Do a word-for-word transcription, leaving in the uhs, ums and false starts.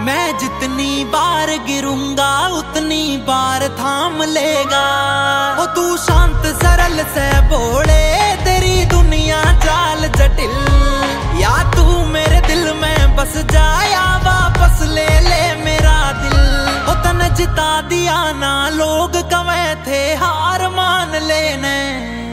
मैं जितनी बार गिरूंगा उतनी बार थाम लेगा। ओ तू शांत सरल से बोले, तेरी दुनिया चाल जटिल। या तू मेरे दिल में बस जा या वापस ले ले मेरा दिल। ओ तने जिता दिया ना लोग कवे थे हार मान लेने।